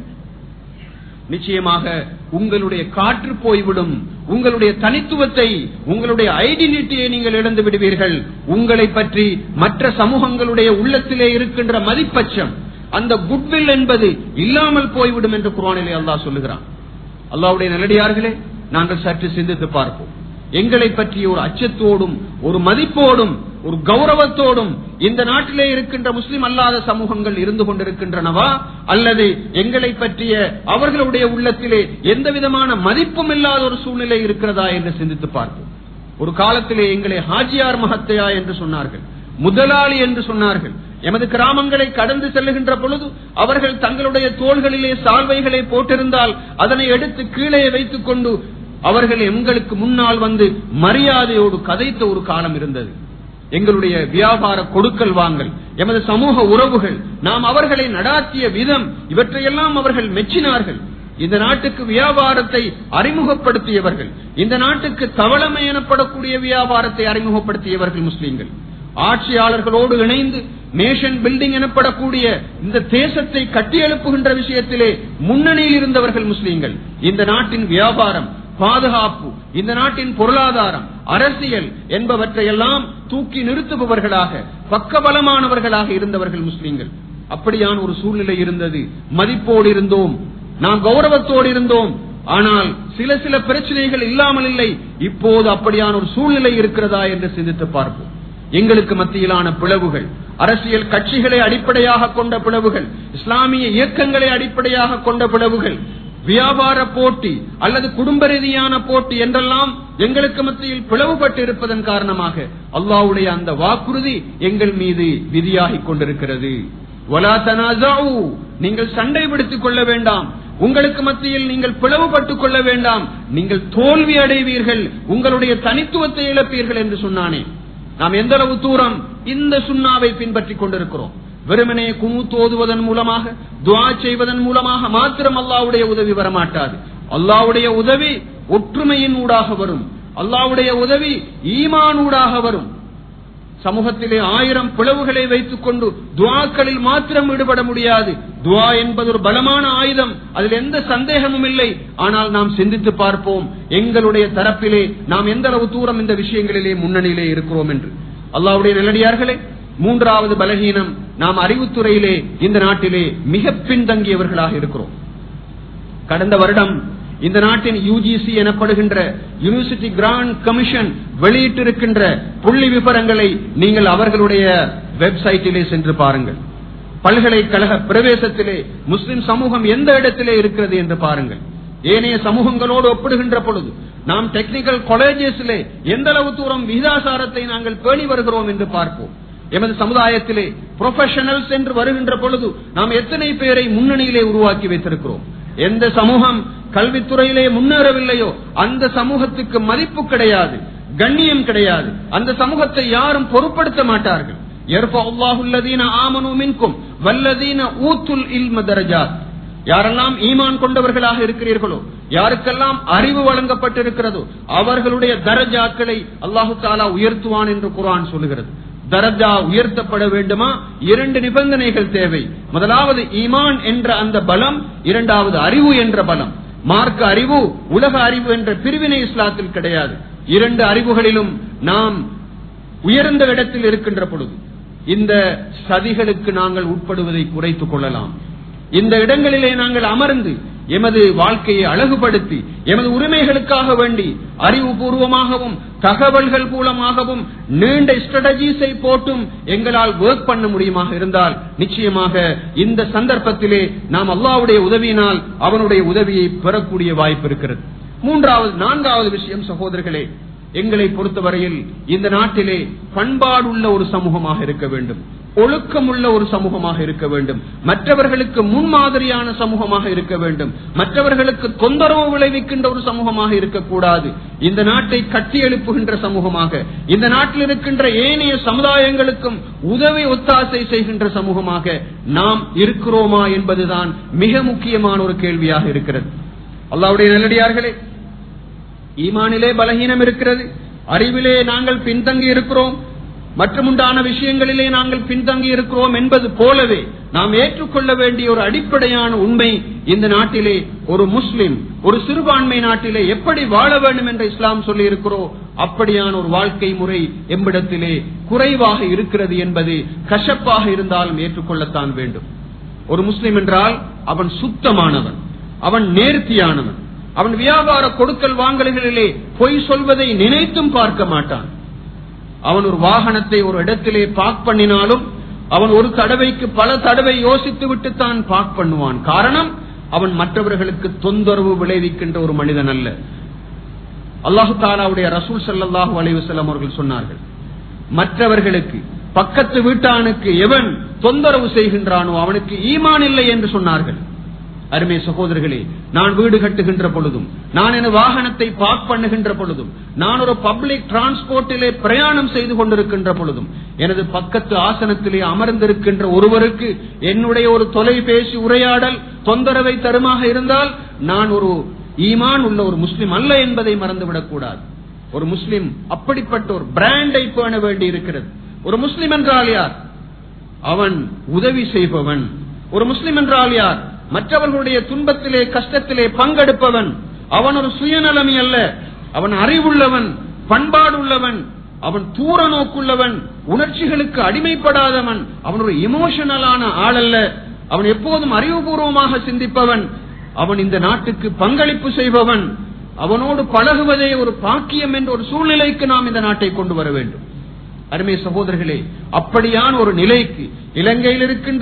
A: நிச்சயமாக உங்களுடைய காற்று போய்விடும். உங்களுடைய தனித்துவத்தை, உங்களுடைய ஐடென்டிட்டியை நீங்கள் இழந்து விடுவீர்கள். உங்களை பற்றி மற்ற சமூகங்களுடைய உள்ளத்திலே இருக்கின்ற மதிப்பச்சம், அந்த குட்வில் என்பது இல்லாமல் போய்விடும் என்று குர்ஆனிலே அல்லாஹ் சொல்லுகிறான். அல்லாஹ்வுடைய நல்லடியார்களே, நாங்கள் சற்று சிந்தித்து பார்ப்போம். எங்களை பற்றிய ஒரு அச்சத்தோடும் ஒரு மதிப்போடும் ஒரு கௌரவத்தோடும் இந்த நாட்டிலே இருக்கின்ற முஸ்லிம் அல்லாத சமூகங்கள் இருந்து கொண்டிருக்கின்றனவா, அல்லது எங்களை பற்றிய அவர்களுடைய உள்ளத்திலே எந்த விதமான மதிப்பும் இல்லாத ஒரு சூழ்நிலை இருக்கிறதா என்று சிந்தித்து பார்ப்போம். ஒரு காலத்திலே எங்களை ஹாஜியார் மஹத்தையா என்று சொன்னார்கள், முதலாளி என்று சொன்னார்கள். எமது கிராமங்களை கடந்து செல்லுகின்ற பொழுது அவர்கள் தங்களுடைய தோள்களிலே சால்வைகளை போட்டிருந்தால் அதனை எடுத்து கீழே வைத்துக் கொண்டு அவர்கள் எங்களுக்கு முன்னால் வந்து மரியாதையோடு கதைத்த ஒரு காலம் இருந்தது. எங்களுடைய வியாபார கொடுக்கல் வாங்கல், எமது சமூக உறவுகள், நாம் அவர்களை நடாத்திய விதம், இவற்றையெல்லாம் அவர்கள் மெச்சினார்கள். இந்த நாட்டுக்கு வியாபாரத்தை அறிமுகப்படுத்தியவர்கள், இந்த நாட்டுக்கு தவளமை எனப்படக்கூடிய வியாபாரத்தை அறிமுகப்படுத்தியவர்கள் முஸ்லிம்கள். ஆட்சியாளர்களோடு இணைந்து நேஷன் பில்டிங் எனப்படக்கூடிய இந்த தேசத்தை கட்டியெழுப்புகின்ற விஷயத்திலே முன்னணியில் இருந்தவர்கள் முஸ்லிம்கள். இந்த நாட்டின் வியாபாரம், பாதுகாப்பு, இந்த நாட்டின் பொருளாதாரம், அரசியல் என்பவற்றையெல்லாம் தூக்கி நிறுத்துபவர்களாக, பக்கபலமானவர்களாக இருந்தவர்கள் முஸ்லிம்கள். அப்படியான ஒரு சூழ்நிலை இருந்தது. மதிப்போடு இருந்தோம், நாம் கௌரவத்தோடு இருந்தோம். ஆனால் சில பிரச்சனைகள் இல்லாமல் இல்லை. இப்போது அப்படியான ஒரு சூழ்நிலை இருக்கிறதா என்று சிந்தித்து பார்ப்போம். எங்களுக்கு மத்தியிலான பிளவுகள், அரசியல் கட்சிகளை அடிப்படையாக கொண்ட பிளவுகள், இஸ்லாமிய இயக்கங்களை அடிப்படையாக கொண்ட பிளவுகள், வியாபார போட்டி அல்லது குடும்ப ரீதியான போட்டி என்றெல்லாம் எங்களுக்கு மத்தியில் பிளவுபட்டு இருப்பதன் காரணமாக அல்லாஹ்வுடைய அந்த வாக்குறுதி எங்கள் மீது விதியாகிக் கொண்டிருக்கிறது. வலா தனாஸஉ, நீங்கள் சண்டை பிடித்துக் கொள்ள வேண்டாம், உங்களுக்கு மத்தியில் நீங்கள் பிளவுபட்டுக் கொள்ள வேண்டாம், நீங்கள் தோல்வி அடைவீர்கள், உங்களுடைய தனித்துவத்தை இழப்பீர்கள் என்று சொன்னானே. நாம் எந்த அளவு தூரம் இந்த சுன்னாவை பின்பற்றிக் கொண்டிருக்கிறோம்? வெறுமனே குனூத் ஓதுவதன் மூலமாக, துஆ செய்வதன் மூலமாக மாத்திரம் அல்லாஹ்வுடைய உதவி வரமாட்டாது. அல்லாஹ்வுடைய உதவி ஒற்றுமையின் ஊடாக வரும். அல்லாஹ்வுடைய உதவி ஈமான் ஊடாக வரும். சமூகத்திலே 1000 பிளவுகளை வைத்துக் கொண்டு துஆக்களில் மாத்திரம் ஈடுபட முடியாது. துஆ என்பது ஒரு பலமான ஆயுதம், அதில் எந்த சந்தேகமும் இல்லை. ஆனால் நாம் சிந்தித்து பார்ப்போம், எங்களுடைய தரப்பிலே நாம் எந்த அளவு தூரம் இந்த விஷயங்களிலே முன்னணியிலே இருக்கிறோம் என்று. அல்லாஹ்வுடைய நல்லடியார்களே, மூன்றாவது பலகீனம், நாம் அறிவுத்துறையிலே இந்த நாட்டிலே மிக பின்தங்கியவர்களாக இருக்கிறோம். கடந்த வருடம் இந்த நாட்டின் யுஜிசி எனப்படுகின்ற யூனிவர்சிட்டி கிராண்ட் கமிஷன் வெளியிட்டிருக்கின்ற புள்ளி விவரங்களை நீங்கள் அவர்களுடைய வெப்சைட்டிலே சென்று பாருங்கள். பல்கலைக்கழக பிரவேசத்திலே முஸ்லிம் சமூகம் எந்த இடத்திலே இருக்கிறது என்று பாருங்கள். ஏனைய சமூகங்களோடு ஒப்பிடுகின்ற பொழுது நாம் டெக்னிக்கல் காலேஜஸிலே எந்த அளவு தூரம் விகிதாசாரத்தை நாங்கள் பேணி வருகிறோம் என்று பார்ப்போம். எமது சமுதாயத்திலே ப்ரொஃபஷனல்ஸ் என்று வருகின்ற பொழுது நாம் எத்தனை பேரை முன்னணியிலே உருவாக்கி வைத்திருக்கிறோம். எந்த சமூகம் கல்வித்துறையிலே முன்னேறவில்லையோ அந்த சமூகத்துக்கு மதிப்பு கிடையாது, கண்ணியம் கிடையாது. அந்த சமூகத்தை யாரும் பொருட்படுத்த மாட்டார்கள். யர்ஃபஉல்லாஹு அல்லதீன ஆமனூ மின்கும் வல்லதீன ஊத்துல் இல்ம தரஜாத். யாரெல்லாம் ஈமான் கொண்டவர்களாக இருக்கிறீர்களோ, யாருக்கெல்லாம் அறிவு வழங்கப்பட்டிருக்கிறதோ அவர்களுடைய தரஜாக்களை அல்லாஹு தஆலா உயர்த்துவான் என்று குர்ஆன் சொல்லுகிறது. தரஜா உயர்த்தப்பட வேண்டுமா? 2 நிபந்தனைகள் தேவை. முதலாவது ஈமான் என்ற அந்த பலம், இரண்டாவது அறிவு என்ற பலம். மார்க்க அறிவு, உலக அறிவு என்ற பிரிவினை இஸ்லாத்தில் கிடையாது. 2 அறிவுகளிலும் நாம் உயர்ந்த இடத்தில் இருக்கின்ற பொழுது இந்த சதிகளுக்கு நாங்கள் உட்படுவதை குறைத்துக் கொள்ளலாம். இந்த இடங்களிலே நாங்கள் அமர்ந்து எமது வாழ்க்கையை அழகுபடுத்தி எமது உரிமைகளுக்காக வேண்டி அறிவுபூர்வமாகவும் தகவல்கள் மூலமாகவும் நீண்ட ஸ்ட்ராட்டஜிஸை போட்டும் எங்களால் வொர்க் பண்ண முடியுமாக இருந்தால் நிச்சயமாக இந்த சந்தர்ப்பத்திலே நாம் அல்லாஹ்வுடைய உதவியினால் அவனுடைய உதவியை பெறக்கூடிய வாய்ப்பு இருக்கிறது. 4வது விஷயம் சகோதரர்களே, எங்களை பொறுத்தவரையில் இந்த நாட்டிலே பண்பாடுள்ள ஒரு சமூகமாக இருக்க வேண்டும், ஒழுக்கமுள்ள ஒரு சமூகமாக இருக்க வேண்டும், மற்றவர்களுக்கு முன்மாதிரியான சமூகமாக இருக்க வேண்டும், மற்றவர்களுக்கு தொந்தரவு விளைவிக்கின்ற ஒரு சமூகமாக இருக்கக்கூடாது. இந்த நாட்டை கட்டி எழுப்புகின்ற சமூகமாக, இந்த நாட்டில் இருக்கின்ற ஏனைய சமுதாயங்களுக்கும் உதவி ஒத்தாசை செய்கின்ற சமூகமாக நாம் இருக்கிறோமா என்பதுதான் மிக முக்கியமான ஒரு கேள்வியாக இருக்கிறது. அல்லாஹ்வுடைய நல்லடியார்களே, ஈமானிலே பலகீனம் இருக்கிறது, அறிவிலே நாங்கள் பின்தங்கி இருக்கிறோம், மற்றுமுண்டான விஷயங்களிலே நாங்கள் பின்தங்கி இருக்கிறோம் என்பது போலவே நாம் ஏற்றுக்கொள்ள வேண்டிய ஒரு அடிப்படையான உண்மை, இந்த நாட்டிலே ஒரு முஸ்லிம் ஒரு சிறுபான்மை நாட்டிலே எப்படி வாழ வேண்டும் என்று இஸ்லாம் சொல்லி இருக்கிறோம், அப்படியான ஒரு வாழ்க்கை முறை எம்பிடத்திலே குறைவாக இருக்கிறது என்பது கசப்பாக இருந்தாலும் ஏற்றுக்கொள்ளத்தான் வேண்டும். ஒரு முஸ்லிம் என்றால் அவன் சுத்தமானவன், அவன் நேர்த்தியானவன், அவன் வியாபார கொடுக்கல் வாங்கல்களிலே பொய் சொல்வதை நினைத்தும் பார்க்க மாட்டான். அவன் ஒரு வாகனத்தை ஒரு இடத்திலே பார்க் பண்ணினாலும் அவன் ஒரு தடவைக்கு பல தடவை யோசித்து விட்டு தான் பார்க் பண்ணுவான். காரணம், அவன் மற்றவர்களுக்கு தொந்தரவு விளைவிக்கின்ற ஒரு மனிதன் அல்ல. அல்லாஹு தஆலாவுடைய ரசூல் ஸல்லல்லாஹு அலைஹி வஸல்லம் அவர்கள் சொன்னார்கள், மற்றவர்களுக்கு பக்கத்து வீட்டானுக்கு எவன் தொந்தரவு செய்கின்றானோ அவனுக்கு ஈமான் இல்லை என்று சொன்னார்கள். அருமை சகோதரர்களே, நான் வீடு கட்டுகின்ற பொழுதும், நான் என் வாகனத்தை பார்க் பண்ணுகின்ற பொழுதும், நான் ஒரு பப்ளிக் டிரான்ஸ்போர்ட்டிலே பிரயாணம் செய்து கொண்டிருக்கின்ற பொழுதும், எனது பக்கத்து ஆசனத்திலே அமர்ந்திருக்கின்ற ஒருவருக்கு என்னுடைய ஒரு தொலைபேசி உரையாடல் தொந்தரவை தருமாக இருந்தால் நான் ஒரு ஈமான் உள்ள ஒரு முஸ்லிம் அல்ல என்பதை மறந்துவிடக் கூடாது. ஒரு முஸ்லிம் அப்படிப்பட்ட ஒரு பிராண்டை பேண வேண்டி இருக்கிறது. ஒரு முஸ்லிம் என்றால் யார்? அவன் உதவி செய்பவன். ஒரு முஸ்லிம் என்றால் யார்? மற்றவர்களுடைய துன்பத்திலே கஷ்டத்திலே பங்கெடுப்பவன். அவன் ஒரு சுயநலமி அல்ல, அவன் அறிவுள்ளவன், பண்பாடு உள்ளவன், அவன் தூர நோக்குள்ளவன், உணர்ச்சிகளுக்கு அடிமைப்படாதவன், அவன் ஒரு எமோஷனலான ஆள் அல்ல, அவன் எப்போதும் அறிவுபூர்வமாக சிந்திப்பவன், அவன் இந்த நாட்டுக்கு பங்களிப்பு செய்பவன். அவனோடு பழகுவதே ஒரு பாக்கியம் என்ற ஒரு சூழ்நிலைக்கு நாம் இந்த நாட்டை கொண்டு வர வேண்டும். அருமை சகோதரர்களே, அப்படியான ஒரு நிலைக்கு இலங்கையில் இருக்கின்ற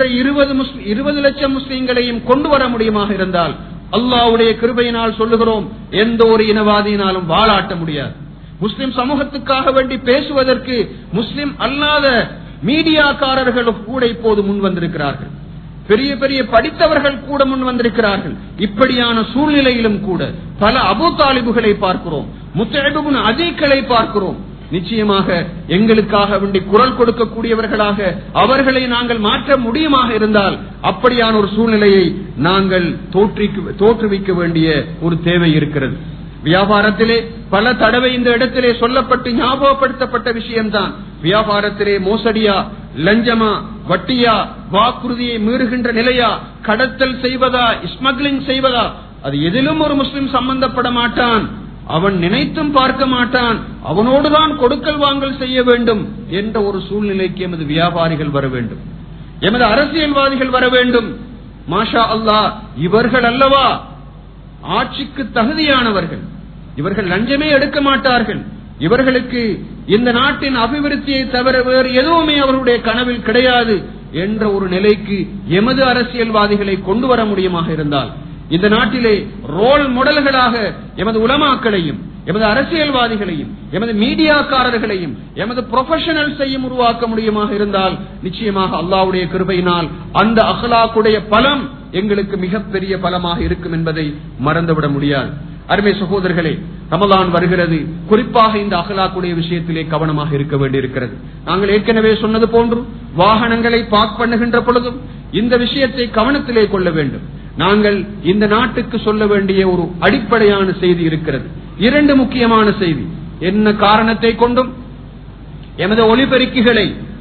A: 20 லட்சம் முஸ்லிம்களையும் கொண்டு வர முடியுமாக இருந்தால், அல்லாஹ்வுடைய கிருபையினால் சொல்லுகிறோம், எந்த ஒரு இனவாதியினாலும் வாளாட்ட முடியாது. முஸ்லிம் சமூகத்துக்காக வேண்டி பேசுவதற்கு முஸ்லிம் அல்லாத மீடியாக்காரர்கள் கூட இப்போது முன் வந்திருக்கிறார்கள். பெரிய பெரிய படித்தவர்கள் கூட முன் வந்திருக்கிறார்கள். இப்படியான சூழ்நிலையிலும் கூட பல அபூ தாலிபுகளை பார்க்கிறோம், முத்அப் இப்னு அதீகளை பார்க்கிறோம். நிச்சயமாக எங்களுக்காக வேண்டி குரல் கொடுக்கக்கூடியவர்களாக அவர்களை நாங்கள் மாற்ற முடியுமாக இருந்தால், அப்படியான ஒரு சூழ்நிலையை நாங்கள் தோற்றுவிக்க வேண்டிய ஒரு தேவை இருக்கிறது. வியாபாரத்திலே பல தடவை இந்த இடத்திலே சொல்லப்பட்டு ஞாபகப்படுத்தப்பட்ட விஷயம்தான், வியாபாரத்திலே மோசடியா, லஞ்சமா, வட்டியா, வாக்குறுதியை மீறுகின்ற நிலையா, கடத்தல் செய்வதா, ஸ்மக்லிங் செய்வதா, அது எதிலும் ஒரு முஸ்லிம் சம்பந்தப்பட மாட்டான். அவன் நினைத்தும் பார்க்க மாட்டான். அவனோடுதான் கொடுக்கல் வாங்கல் செய்ய வேண்டும் என்ற ஒரு சூழ்நிலைக்கு எமது வியாபாரிகள் வர வேண்டும், எமது அரசியல்வாதிகள் வர வேண்டும். மாஷா அல்லாஹ், இவர்கள் அல்லவா ஆட்சிக்கு தகுதியானவர்கள், இவர்கள் லஞ்சமே எடுக்க மாட்டார்கள், இவர்களுக்கு இந்த நாட்டின் அபிவிருத்தியை தவிர வேறு எதுவுமே அவருடைய கனவில் கிடையாது என்ற ஒரு நிலைக்கு எமது அரசியல்வாதிகளை கொண்டு வர முடியுமாக இருந்தால், இந்த நாட்டிலே ரோல் மாடல்களாக எமது உலமாக்களையும், எமது அரசியல்வாதிகளையும், எமது மீடியாக்காரர்களையும், எமது ப்ரொஃபஷனல்ஸையும் உருவாக்க முடியுமாக இருந்தால், நிச்சயமாக அல்லாஹ்வுடைய கிருபையினால் அந்த அக்லாக்குடைய பலம் எங்களுக்கு மிகப்பெரிய பலமாக இருக்கும் என்பதை மறந்துவிட முடியாது. அருமை சகோதரர்களே, ரமலான் வருகிறது. குறிப்பாக இந்த அக்லாக்குடைய விஷயத்திலே கவனமாக இருக்க வேண்டியிருக்கிறது. நாங்கள் ஏற்கனவே சொன்னது போன்று வாகனங்களை பார்க் பண்ணுகின்ற பொழுதும் இந்த விஷயத்தை கவனத்திலே கொள்ள வேண்டும். நாங்கள் இந்த நாட்டுக்கு சொல்ல வேண்டிய ஒரு அடிப்படையான செய்தி இருக்கிறது. 2 முக்கியமான செய்தி. என்ன காரணத்தை கொண்டும் எமது ஒலிபெருக்கிகளை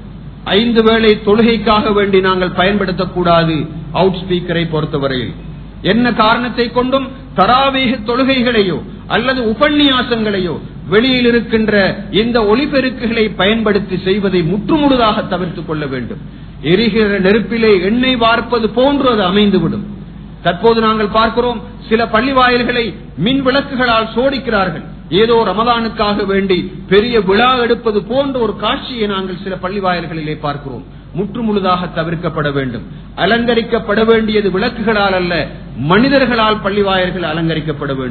A: 5 வேளை தொழுகைக்காக வேண்டி நாங்கள் பயன்படுத்தக்கூடாது. அவுட் ஸ்பீக்கரை பொறுத்தவரையில் என்ன காரணத்தை கொண்டும் தராவீஹ் தொழுகைகளையோ அல்லது உபன்யாசங்களையோ வெளியில் இருக்கின்ற இந்த ஒலிபெருக்குகளை பயன்படுத்தி செய்வதை முற்றுமுழுதாக தவிர்த்துக் கொள்ள வேண்டும். எரிகிற நெருப்பிலே எண்ணெய் வார்ப்பது போன்று அது அமைந்துவிடும். தற்போது நாங்கள் பார்க்கிறோம், சில பள்ளி வாயில்களை மின் விளக்குகளால் சோடிக்கிறார்கள். ஏதோ ரமலானுக்காக வேண்டி பெரிய விழா எடுப்பது போன்ற ஒரு காட்சியை நாங்கள் சில பள்ளி வாயில்களிலே பார்க்கிறோம். முற்றுமுழுதாக தவிர்க்கப்பட வேண்டும். அலங்கரிக்கப்பட வேண்டியது விளக்குகளால் அல்ல, மனிதர்களால் பள்ளி வாயில்கள் அலங்கரிக்கப்பட வேண்டும்.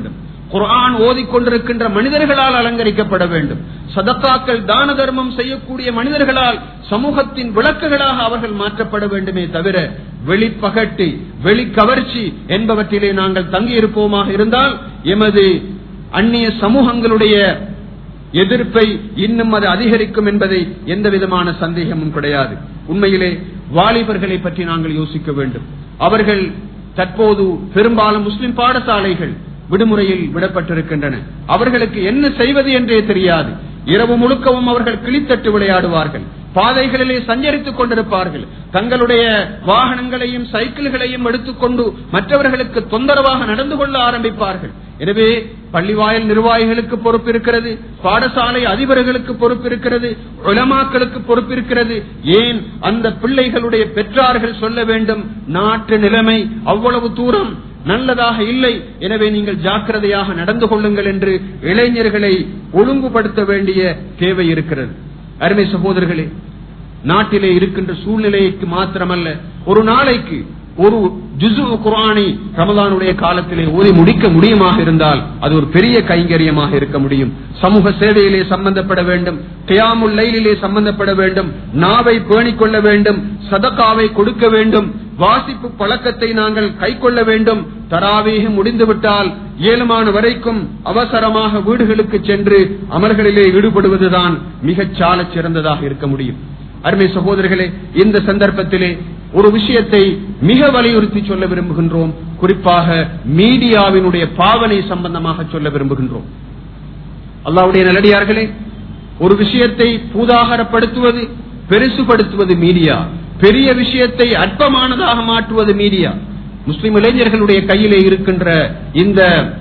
A: குர்ஆன் ஓதிக்கொண்டிருக்கின்ற மனிதர்களால் அலங்கரிக்கப்பட வேண்டும். சதக்காக்கள் தான தர்மம் செய்யக்கூடிய மனிதர்களால் சமூகத்தின் விளக்குகளாக அவர்கள் மாற்றப்பட வேண்டுமே தவிர வெளிப்பகட்டு வெளிக்கவர்ச்சி என்பவற்றிலே நாங்கள் தங்கியிருப்போமாக இருந்தால் எமது அந்நிய சமூகங்களுடைய எதிர்ப்பை இன்னும் அது அதிகரிக்கும் என்பதை எந்த விதமான சந்தேகமும் கிடையாது. உண்மையிலே வாலிபர்களை பற்றி நாங்கள் யோசிக்க வேண்டும். அவர்கள் தற்போது பெரும்பாலும் முஸ்லிம் பாடசாலைகள் விடுமுறையில் விடப்பட்டிருக்கின்றன. அவர்களுக்கு என்ன செய்வது என்றே தெரியாது. இரவு முழுக்கவும் அவர்கள் கிளித்தட்டு விளையாடுவார்கள், பாதைகளிலே சஞ்சரித்துக் கொண்டிருப்பார்கள், தங்களுடைய வாகனங்களையும் சைக்கிள்களையும் எடுத்துக்கொண்டு மற்றவர்களுக்கு தொந்தரவாக நடந்து கொள்ள ஆரம்பிப்பார்கள். எனவே பள்ளிவாயல் நிர்வாகிகளுக்கு பொறுப்பு இருக்கிறது, பாடசாலை அதிபர்களுக்கு பொறுப்பு இருக்கிறது, உலமாக்களுக்கு பொறுப்பு இருக்கிறது. ஏன் அந்த பிள்ளைகளுடைய பெற்றார்கள் சொல்ல வேண்டும், நாட்டு நிலைமை அவ்வளவு தூரம் நல்லதாக இல்லை, எனவே நீங்கள் ஜாக்கிரதையாக நடந்து கொள்ளுங்கள் என்று இளைஞர்களை ஒழுங்குபடுத்த வேண்டிய தேவை இருக்கிறது. அருமை சகோதரர்களே, நாட்டிலே இருக்கின்ற சூழ்நிலைக்கு மாத்திரமல்ல, ஒரு நாளைக்கு ஒரு ஜுஸு குர்ஆனை ரமலானுடைய காலத்திலே ஓதி முடிக்க முடியுமாக இருந்தால் அது ஒரு பெரிய கைங்கரியமாக இருக்க முடியும். சமூக சேவையிலே சம்பந்தப்பட வேண்டும், கியாமுல் லைலிலே சம்பந்தப்பட வேண்டும், நாவை பேணிக் கொள்ள வேண்டும், சதகாவை கொடுக்க வேண்டும், வாசிப்பு பழக்கத்தை நாங்கள் கை கொள்ள வேண்டும். தராவீஹ் முடிந்துவிட்டால் ஏழுமான வரைக்கும் அவசரமாக வீடுகளுக்கு சென்று அமல்களிலே ஈடுபடுவதுதான் மிகச் சாலச் சிறந்ததாக இருக்க முடியும். அருமை சகோதரர்களே, இந்த சந்தர்ப்பத்திலே ஒரு விஷயத்தை மிக வலியுறுத்தி சொல்ல விரும்புகின்றோம். குறிப்பாக மீடியாவினுடைய பாவனை சம்பந்தமாக சொல்ல விரும்புகின்றோம். அல்லாஹ்வுடைய நல்லடியார்களே, ஒரு விஷயத்தை பூதாகரப்படுத்துவது, பெருசுபடுத்துவது மீடியா, பெரிய விஷயத்தை அற்பமானதாக மாற்றுவது மீடியா. முஸ்லிம் இளைஞர்களுடைய கையிலே இருக்கின்ற இந்த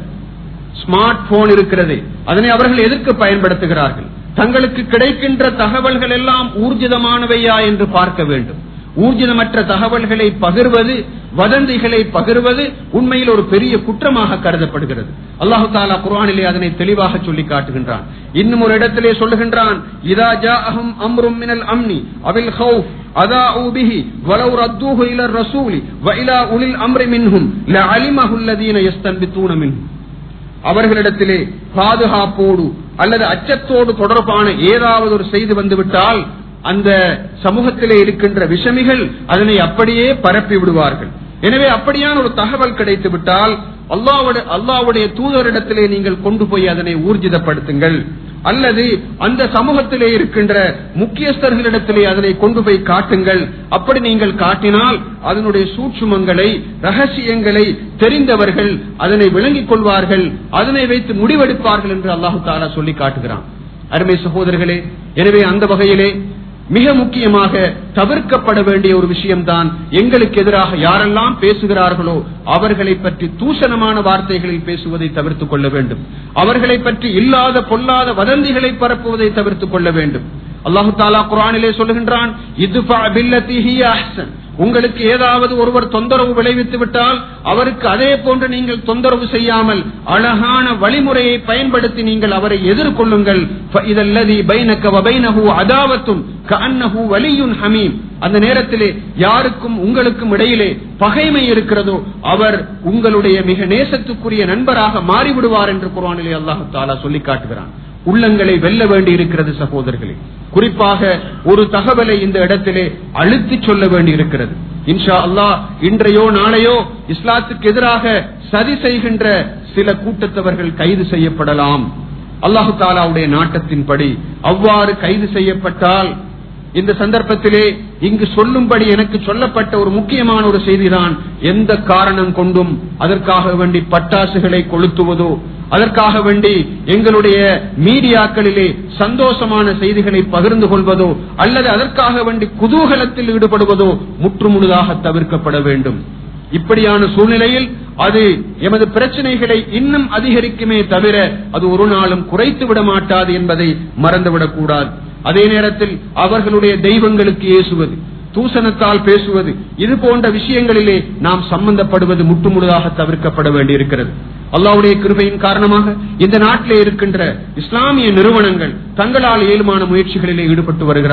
A: ஸ்மார்ட் போன் இருக்கிறது, அதனை அவர்கள் எதற்கு பயன்படுத்துகிறார்கள்? தங்களுக்கு கிடைக்கின்ற தகவல்கள் எல்லாம் ஊர்ஜிதமானவையா என்று பார்க்க வேண்டும். ஊர்ஜிதமற்ற தகவல்களை பகிர்வது, வதந்திகளை பகிர்வது உண்மையில் ஒரு பெரிய குற்றமாக கருதப்படுகிறது. அல்லாஹு தஆலா குர்ஆனிலே அதனை தெளிவாக சொல்லி காட்டுகின்றான். இன்னும் ஒரு இடத்திலே சொல்லுகின்றான், இதா ஜாஅஹும் அம்ரும் மினல் அம்னி அவில் ஹௌஃப் அதாஉ பிஹி வலவ் ரத்தூஹு இலர் ரசூலி வ இலா உலில் அம்ரி மின்ஹும் லஅலிமஹு அல்லதீன யஸ்தன்பிதூன மின்ஹும். அவர்களிடத்திலே பாதுகாப்போடு அல்லது அச்சத்தோடு தொடர்பான ஏதாவது ஒரு செய்தி வந்துவிட்டால் அந்த சமூகத்திலே இருக்கின்ற விஷமிகள் அதனை அப்படியே பரப்பி விடுவார்கள். எனவே அப்படியான ஒரு தகவல் கிடைத்து விட்டால் அல்லாஹ்வுடைய தூதரிடத்திலே நீங்கள் கொண்டு போய் அதனை ஊர்ஜிதப்படுத்துங்கள், அல்லது அந்த சமூகத்திலே இருக்கின்ற முக்கியஸ்தர்களிடத்திலே அதனை கொண்டு போய் காட்டுங்கள். அப்படி நீங்கள் காட்டினால் அதனுடைய சூட்சுமங்களை, ரகசியங்களை தெரிந்தவர்கள் அதனை விளங்கிக் கொள்வார்கள், அதனை வைத்து முடிவெடுப்பார்கள் என்று அல்லாஹு தஆலா சொல்லி காட்டுகிறான். அருமை சகோதரர்களே, எனவே அந்த வகையிலே மிக முக்கியமாக தவிர்க்கப்பட வேண்டிய ஒரு விஷயம்தான், எங்களுக்கு எதிராக யாரெல்லாம் பேசுகிறார்களோ அவர்களை பற்றி தூஷணமான வார்த்தைகளில் பேசுவதை தவிர்த்துக் கொள்ள வேண்டும். அவர்களை பற்றி இல்லாத பொல்லாத வதந்திகளை பரப்புவதை தவிர்த்துக் கொள்ள வேண்டும். அல்லாஹு தஆலா குர்ஆனிலே சொல்லுகின்றான், இத்ஃபா பில்லதி ஹிய அஹ்ஸன். உங்களுக்கு ஏதாவது ஒருவர் தொந்தரவு விளைவித்து விட்டால் அவருக்கு அதே போன்று நீங்கள் தொந்தரவு செய்யாமல் அழகான வழிமுறையை பயன்படுத்தி நீங்கள் அவரை எதிர்கொள்ளுங்கள். ஃபஇதல்லதி பைனக வ பைனஹு அதாவத்துன் கஅன்னஹு வலியுன் ஹமீம். அந்த நேரத்திலே யாருக்கும் உங்களுக்கும் இடையிலே பகைமை இருக்கிறதோ அவர் உங்களுடைய மிக நேசத்துக்குரிய நண்பராக மாறிவிடுவார் என்று குர்ஆனிலே அல்லாஹ் தஆலா சொல்லி காட்டுகிறான். உள்ளங்களை வெல்ல வேண்டி இருக்கிறது சகோதரர்களே. குறிப்பாக ஒரு தகவலை இந்த இடத்திலே அழுத்தி சொல்ல வேண்டி இருக்கிறது. இன்ஷா அல்லாஹ் இன்றையோ நாளையோ இஸ்லாத்துக்கு எதிராக சதி செய்கின்ற சில கூட்டத்தவர்கள் கைது செய்யப்படலாம். அல்லாஹு தஆலாவுடைய நாட்டத்தின்படி அவ்வாறு கைது செய்யப்பட்டால் இந்த சந்தர்ப்பத்திலே இங்கு சொல்லும்படி எனக்கு சொல்லப்பட்ட ஒரு முக்கியமான ஒரு செய்திதான், எந்த காரணம் கொண்டும் அதற்காக வேண்டி பட்டாசுகளை கொளுத்துவதோ, அதற்காக வேண்டி எங்களுடைய மீடியாக்களிலே சந்தோஷமான செய்திகளை பகிர்ந்து கொள்வதோ அல்லது அதற்காக வேண்டி குதூகலத்தில் ஈடுபடுவதோ முற்றுமுழுதாக தவிர்க்கப்பட வேண்டும். இப்படியான சூழ்நிலையில் அது எமது பிரச்சனைகளை இன்னும் அதிகரிக்குமே தவிர அது ஒரு நாளும் குறைத்து விட மாட்டாது என்பதை மறந்துவிடக் கூடாது. அதே நேரத்தில் அவர்களுடைய தெய்வங்களுக்கு ஏசுவது, தூசணத்தால் பேசுவது, இது போன்ற விஷயங்களிலே நாம் சம்பந்தப்படுவது முற்றுமுழுதாக தவிர்க்கப்பட வேண்டியிருக்கிறது. அல்லாஹ்வுடைய கிருபையின் காரணமாக இந்த நாட்டிலே இருக்கின்ற இஸ்லாமிய நிறுவனங்கள் தங்களால் இயலுமான முயற்சிகளிலே ஈடுபட்டு வருகிறார்கள்.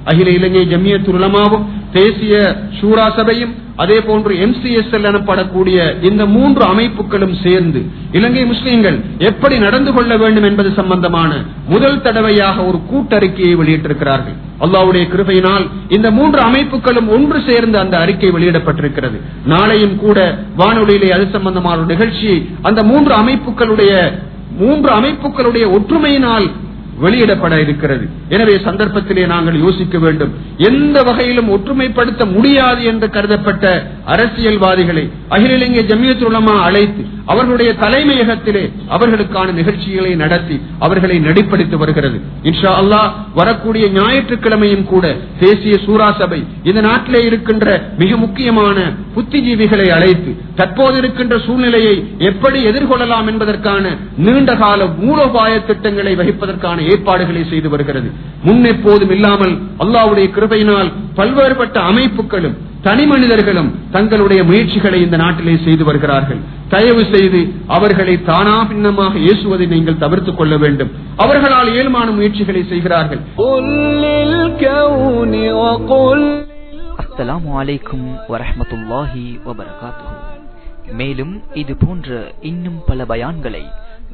A: அகில இலங்கை ஜம்மியத்துல் உலமாவும் தேசிய ஷூரா சபையும் அதே போன்று MCSL எனப்படக்கூடிய இந்த 3 அமைப்புகளும் சேர்ந்து இலங்கை முஸ்லிம்கள் எப்படி நடந்து கொள்ள வேண்டும் என்பது சம்பந்தமான முதல் தடவையாக ஒரு கூட்டறிக்கையை வெளியிட்டிருக்கிறார்கள். அல்லாஹ்வுடைய கிருபையினால் இந்த 3 அமைப்புகளும் ஒன்று சேர்ந்து அந்த அறிக்கை வெளியிடப்பட்டிருக்கிறது. நாளையும் கூட வானொலியிலே அது சம்பந்தமான ஒரு நிகழ்ச்சியை அந்த 3 அமைப்புகளுடைய ஒற்றுமையினால் வெளியிடப்பட இருக்கிறது. எனவே சந்தர்ப்பத்திலே நாங்கள் யோசிக்க வேண்டும். எந்த வகையிலும் ஒற்றுமைப்படுத்த முடியாது என்று கருதப்பட்ட அரசியல்வாதிகளை அகில இலங்கை ஜம்மியத்துல் உலமா அழைத்து அவர்களுடைய தலைமையகத்திலே அவர்களுக்கான நிகழ்ச்சிகளை நடத்தி அவர்களை நடிப்படுத்தி வருகிறது. இன்ஷா அல்லாஹ் வரக்கூடிய ஞாயிற்றுக்கிழமையும் கூட தேசிய சூரா சபை இந்த நாட்டிலே இருக்கின்ற மிக முக்கியமான புத்திஜீவிகளை அழைத்து தற்போது இருக்கின்ற சூழ்நிலையை எப்படி எதிர்கொள்ளலாம் என்பதற்கான நீண்டகால மூலோபாய திட்டங்களை வகிப்பதற்கான ஏற்பாடுகளை செய்து வருகிறது. முன்னெப்போதும் இல்லாமல் அல்லாஹ்வுடைய கிருபையினால் பல்வேறுபட்ட அமைப்புகளும் தனி மனிதர்களும் தங்களுடைய முயற்சிகளை இந்த நாட்டிலே செய்து வருகிறார்கள். தயவு செய்து அவர்களை தானா பின்னமாக ஏசுவதை நீங்கள் தவிர்த்துக் கொள்ள வேண்டும். அவர்களால் இயல்பான முயற்சிகளை செய்கிறார்கள்.
B: அஸ்ஸலாமு அலைக்கும் வரஹ்மத்துல்லாஹி வபரகாத்துஹு. மேலும் இது போன்ற இன்னும் பல பயான்களை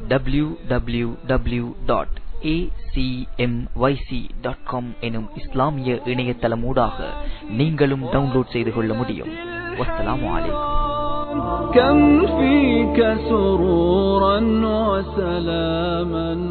B: www.acmyc.com எனும் இஸ்லாமிய இணையதளமூடாக நீங்களும் டவுன்லோட் செய்து கொள்ள முடியும். வஸ்ஸலாமு அலைக்கும். كم فيك سرورا وسلاما